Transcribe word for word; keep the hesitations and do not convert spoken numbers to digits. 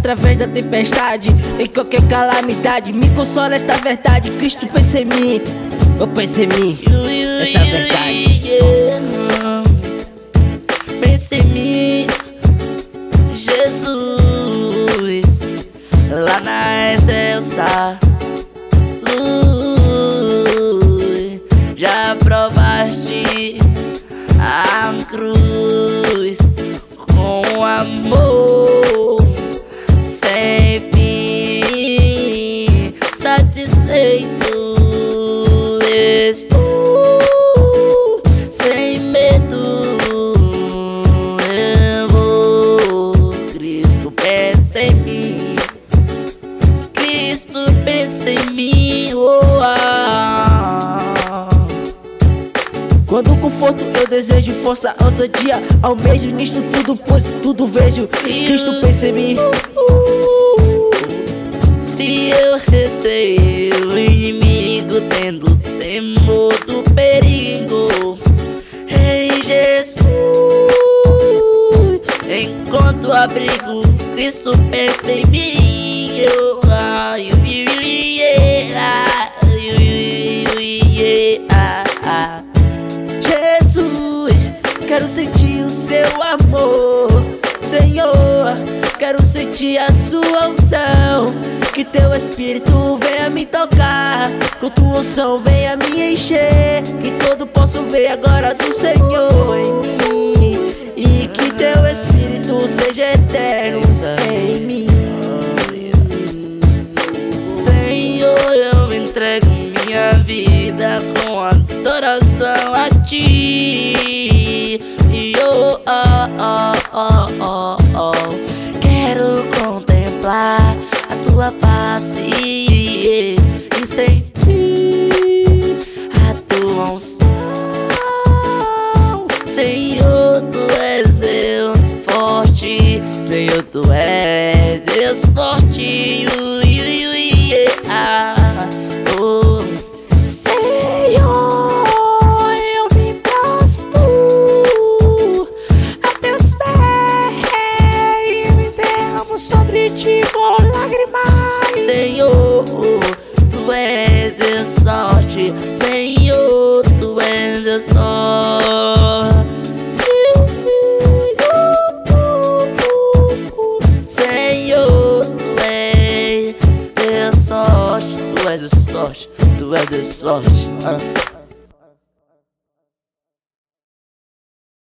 através da tempestade. Em qualquer calamidade, me consola esta verdade. Cristo pensa em mim, eu penso em mim, essa é a verdade. Pensa em mim, Jesus, lá na excelsa luz. Já provaste a cruz com amor sem fim. Satisfeito estou, sem medo eu vou. Cristo pensa em mim, Cristo pensa em mim, oh, ah. Quando o conforto eu desejo, força, ousadia, almejo nisto tudo, pois tudo vejo. Cristo pensa em mim. Se eu receio o inimigo, tendo temor do perigo, em Jesus encontro abrigo. Cristo pensa em mim, eu, ah, eu, eu, Jesus, quero sentir o seu amor, Senhor, quero sentir a sua unção. Que teu Espírito venha me tocar, com tua unção venha me encher. Que todo posso ver agora do Senhor em mim, e que teu Espírito seja eterno em mim. Senhor, eu entrego minha vida com adoração a ti. E oh, oh, oh, oh, oh, oh. Quero contemplar a tua face e sentir a tua unção. Senhor, tu és Deus forte, Senhor, tu és Deus forte. Ui, ui, ui, yeah. Oh, Senhor, eu me prostro a teus pés e me derramo sobre ti com lágrimas. Senhor, tu és Deus forte, Senhor, tu és Deus forte. Senhor, tu és Deus forte, tu és Deus forte, tu és Deus forte.